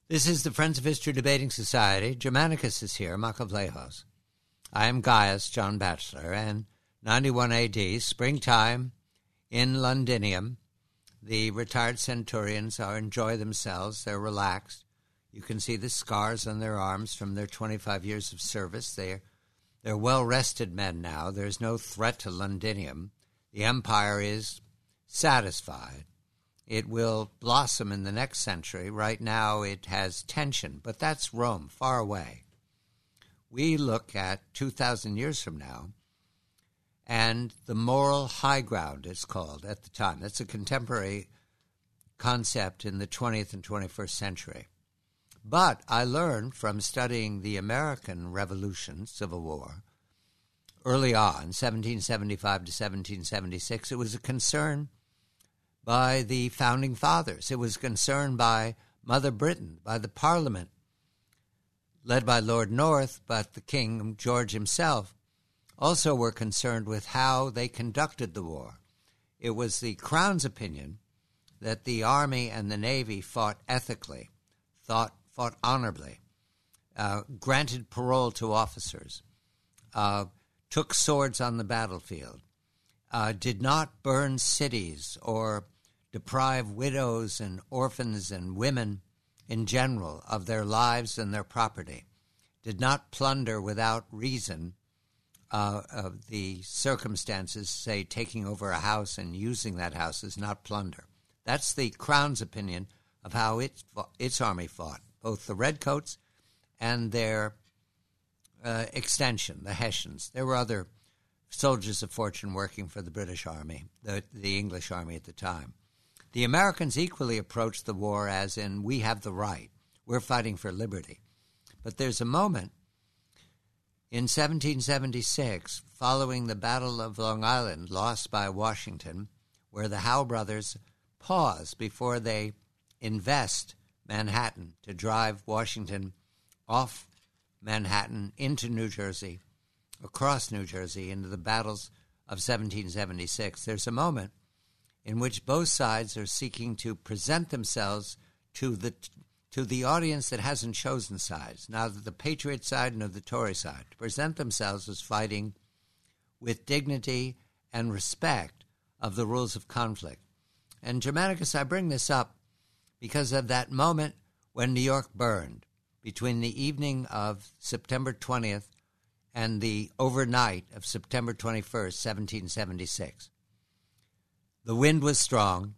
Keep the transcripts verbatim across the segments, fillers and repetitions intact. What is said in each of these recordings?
This is the Friends of History Debating Society. Germanicus is here, Macablejos. I am Gaius, John Batchelor, and ninety-one A D, springtime in Londinium. The retired centurions are enjoy themselves. They're relaxed. You can see the scars on their arms from their twenty-five years of service. They're, they're well-rested men now. There's no threat to Londinium. The empire is satisfied. It will blossom in the next century. Right now it has tension, but that's Rome, far away. We look at two thousand years from now, and the moral high ground is called at the time. That's a contemporary concept in the twentieth and twenty-first century. But I learned from studying the American Revolution, Civil War, early on, seventeen seventy-five to seventeen seventy-six, it was a concern by the Founding Fathers. It was concerned by Mother Britain, by the Parliament, led by Lord North, but the King, George himself, also were concerned with how they conducted the war. It was the Crown's opinion that the Army and the Navy fought ethically, thought, fought honorably, uh, granted parole to officers, uh, took swords on the battlefield, uh, did not burn cities or deprive widows and orphans and women in general of their lives and their property, did not plunder without reason uh, of the circumstances, say taking over a house and using that house is not plunder. That's the Crown's opinion of how it, its army fought, both the Redcoats and their uh, extension, the Hessians. There were other soldiers of fortune working for the British Army, the, the English Army at the time. The Americans equally approached the war as in, we have the right. We're fighting for liberty. But there's a moment in seventeen seventy-six, following the Battle of Long Island, lost by Washington, where the Howe brothers pause before they invest Manhattan to drive Washington off Manhattan into New Jersey, across New Jersey, into the battles of seventeen seventy-six. There's a moment in which both sides are seeking to present themselves to the to the audience that hasn't chosen sides, neither the Patriot side nor the Tory side, to present themselves as fighting with dignity and respect of the rules of conflict. And Germanicus, I bring this up because of that moment when New York burned, between the evening of September twentieth and the overnight of September twenty-first, seventeen seventy-six. The wind was strong,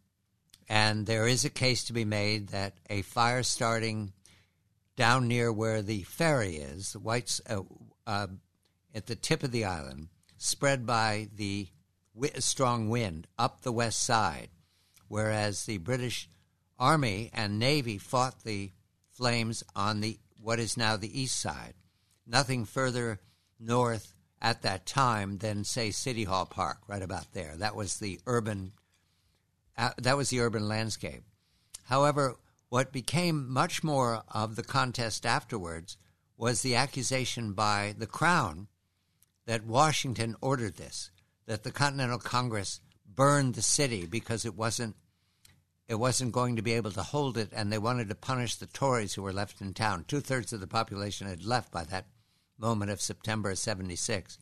and there is a case to be made that a fire starting down near where the ferry is, the White's, uh, uh, at the tip of the island, spread by the w- strong wind up the west side, whereas the British Army and Navy fought the flames on the what is now the east side. Nothing further north at that time than, say, City Hall Park, right about there. That was the urban uh, that was the urban landscape. However, what became much more of the contest afterwards was the accusation by the Crown that Washington ordered this, that the Continental Congress burned the city because it wasn't it wasn't going to be able to hold it, and they wanted to punish the Tories who were left in town. Two-thirds of the population had left by that moment of September seventy-six,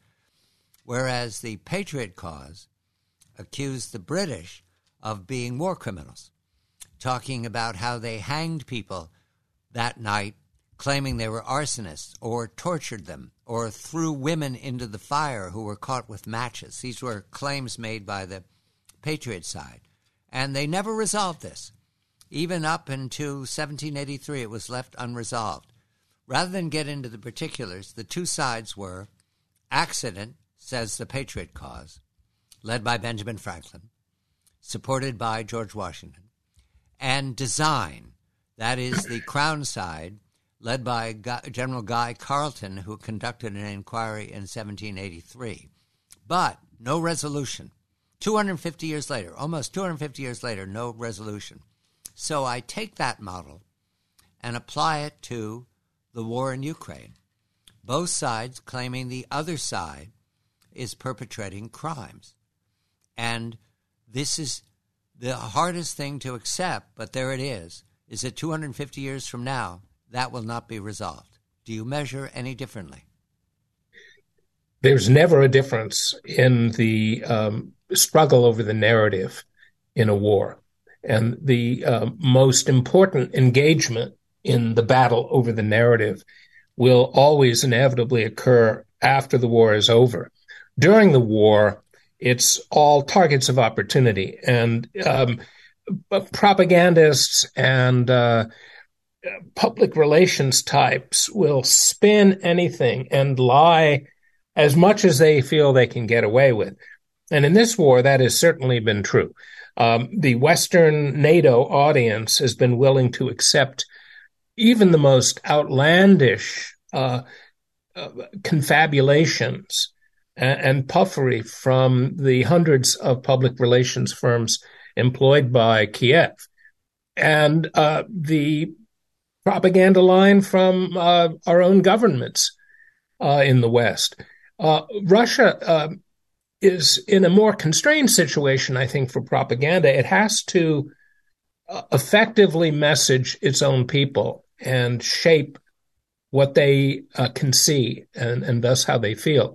whereas the Patriot cause accused the British of being war criminals, talking about how they hanged people that night, claiming they were arsonists, or tortured them, or threw women into the fire who were caught with matches. These were claims made by the Patriot side, and they never resolved this. Even up until seventeen eighty-three, it was left unresolved. Rather than get into the particulars, the two sides were accident, says the Patriot cause, led by Benjamin Franklin, supported by George Washington, and design, that is the Crown side, led by General Guy Carleton, who conducted an inquiry in seventeen eighty-three. But no resolution. two hundred fifty years later, almost two hundred fifty years later, no resolution. So I take that model and apply it to the war in Ukraine. Both sides claiming the other side is perpetrating crimes. And this is the hardest thing to accept, but there it is. is that two hundred fifty years from now, that will not be resolved. Do you measure any differently? There's never a difference in the um, struggle over the narrative in a war. And the uh, most important engagement in the battle over the narrative will always inevitably occur after the war is over. During the war, it's all targets of opportunity. And um, propagandists and uh, public relations types will spin anything and lie as much as they feel they can get away with. And in this war, that has certainly been true. Um, the Western NATO audience has been willing to accept even the most outlandish uh, uh, confabulations and, and puffery from the hundreds of public relations firms employed by Kiev. And uh, the propaganda line from uh, our own governments uh, in the West. Uh, Russia uh, is in a more constrained situation, I think, for propaganda. It has to uh, effectively message its own people and shape what they uh, can see and, and thus how they feel.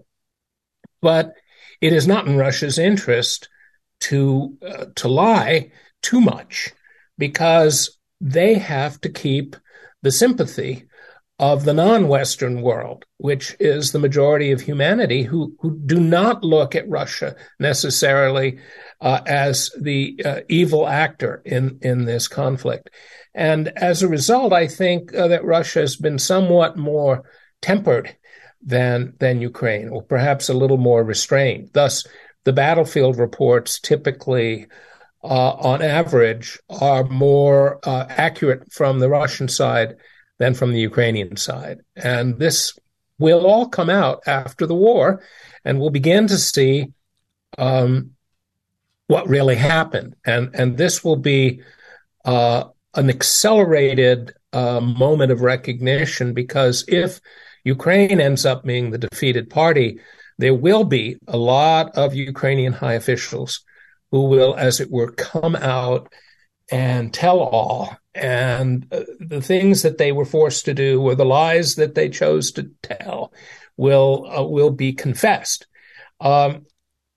But it is not in Russia's interest to uh, to lie too much, because they have to keep the sympathy of the non-Western world, which is the majority of humanity, who, who do not look at Russia necessarily uh, as the uh, evil actor in, in this conflict. And as a result, I think uh, that Russia has been somewhat more tempered than, than Ukraine, or perhaps a little more restrained. Thus, the battlefield reports typically, uh, on average, are more uh, accurate from the Russian side than from the Ukrainian side. And this will all come out after the war, and we'll begin to see um, what really happened. And, and this will be uh, an accelerated uh, moment of recognition, because if Ukraine ends up being the defeated party, there will be a lot of Ukrainian high officials who will, as it were, come out and tell all. And uh, the things that they were forced to do, or the lies that they chose to tell, will uh, will be confessed, um,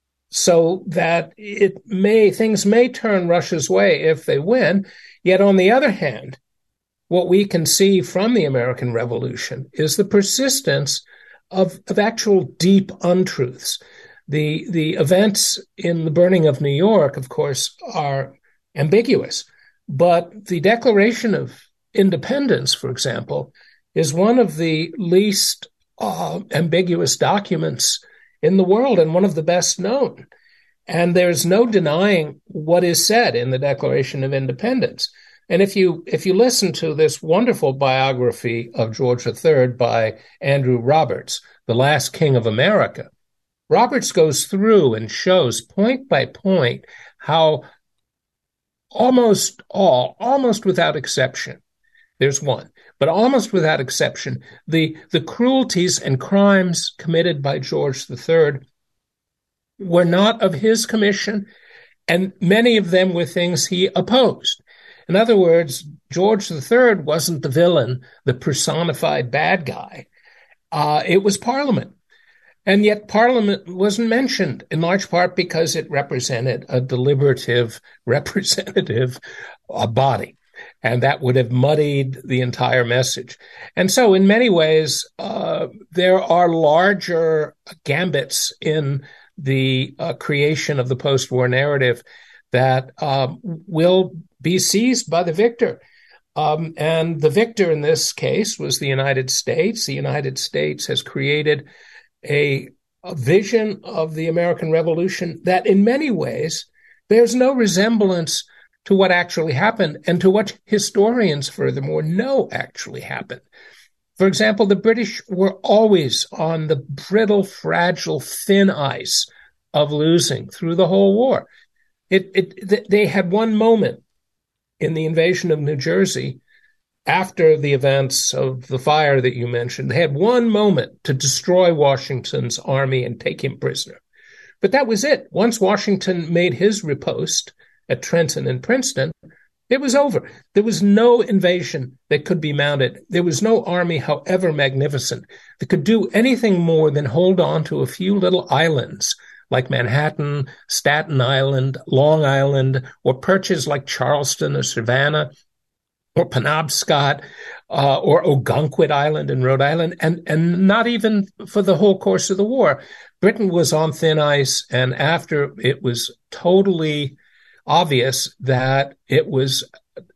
so that it may things may turn Russia's way if they win. Yet, on the other hand, what we can see from the American Revolution is the persistence of of actual deep untruths. The the events in the burning of New York, of course, are ambiguous. But the Declaration of Independence, for example, is one of the least uh, ambiguous documents in the world, and one of the best known. And there's no denying what is said in the Declaration of Independence. And if you if you listen to this wonderful biography of George the Third by Andrew Roberts, The Last King of America, Roberts goes through and shows point by point how almost all, almost without exception, there's one, but almost without exception, the, the cruelties and crimes committed by George the Third were not of his commission, and many of them were things he opposed. In other words, George the Third wasn't the villain, the personified bad guy. Uh, it was Parliament. And yet Parliament wasn't mentioned, in large part because it represented a deliberative, representative uh, body. And that would have muddied the entire message. And so in many ways, uh, there are larger gambits in the uh, creation of the post-war narrative that um, will be seized by the victor. Um, and the victor in this case was the United States. The United States has created A, a vision of the American Revolution that in many ways bears no resemblance to what actually happened, and to what historians furthermore know actually happened. For example, the British were always on the brittle, fragile, thin ice of losing through the whole war. It, it, they had one moment in the invasion of New Jersey after the events of the fire that you mentioned. They had one moment to destroy Washington's army and take him prisoner. But that was it. Once Washington made his riposte at Trenton and Princeton, It was over. There was no invasion that could be mounted. There was no army, however magnificent, that could do anything more than hold on to a few little islands like Manhattan, Staten Island, Long Island, or perches like Charleston or Savannah or Penobscot uh, or Ogunquit Island in Rhode Island, and, and not even for the whole course of the war. Britain was on thin ice, and after it was totally obvious that it was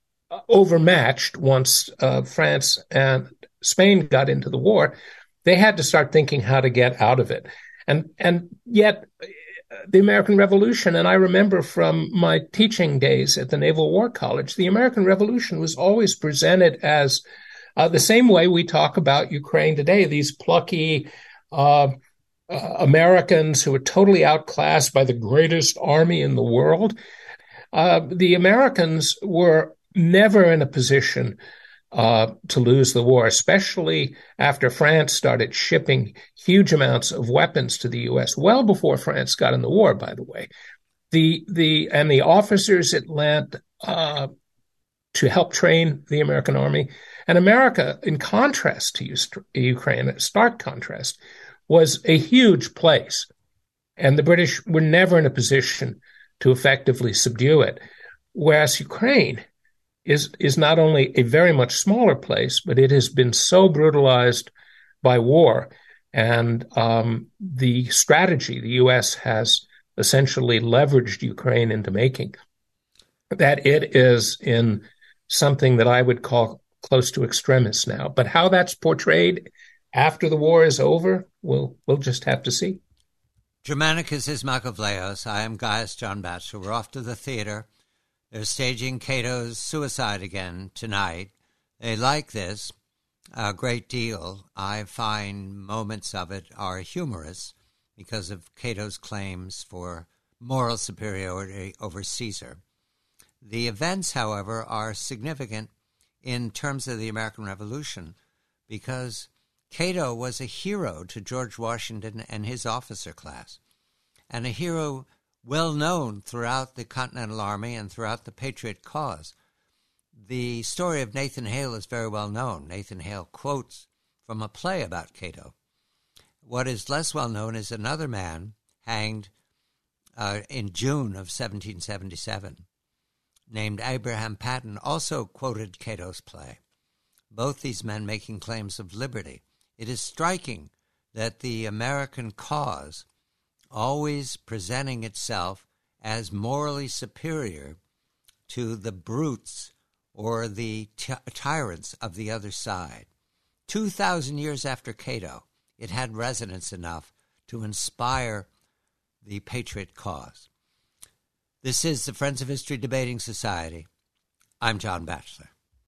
overmatched once uh, France and Spain got into the war, they had to start thinking how to get out of it. And and yet the American Revolution, and I remember from my teaching days at the Naval War College, the American Revolution was always presented as uh, the same way we talk about Ukraine today, these plucky uh, uh, Americans who were totally outclassed by the greatest army in the world. Uh, the Americans were never in a position uh, to lose the war, especially after France started shipping huge amounts of weapons to the U S, well before France got in the war, by the way. The the and the officers it lent uh, to help train the American army. And America, in contrast to Ukraine, a stark contrast, was a huge place. And the British were never in a position to effectively subdue it. Whereas Ukraine is is not only a very much smaller place, but it has been so brutalized by war. And um, the strategy the U S has essentially leveraged Ukraine into making, that it is in something that I would call close to extremis now. But how that's portrayed after the war is over, we'll, we'll just have to see. Germanicus is Makavleos. I am Gaius John Batchelor. We're off to the theater. They're staging Cato's suicide again tonight. They like this a great deal. I find moments of it are humorous because of Cato's claims for moral superiority over Caesar. The events, however, are significant in terms of the American Revolution because Cato was a hero to George Washington and his officer class, and a hero well known throughout the Continental Army and throughout the Patriot cause. The story of Nathan Hale is very well known. Nathan Hale quotes from a play about Cato. What is less well known is another man hanged uh, in June of seventeen seventy-seven, named Abraham Patton, also quoted Cato's play. Both these men making claims of liberty. It is striking that the American cause always presenting itself as morally superior to the brutes or the ty- tyrants of the other side. Two thousand years after Cato, it had resonance enough to inspire the patriot cause. This is the Friends of History Debating Society. I'm John Batchelor.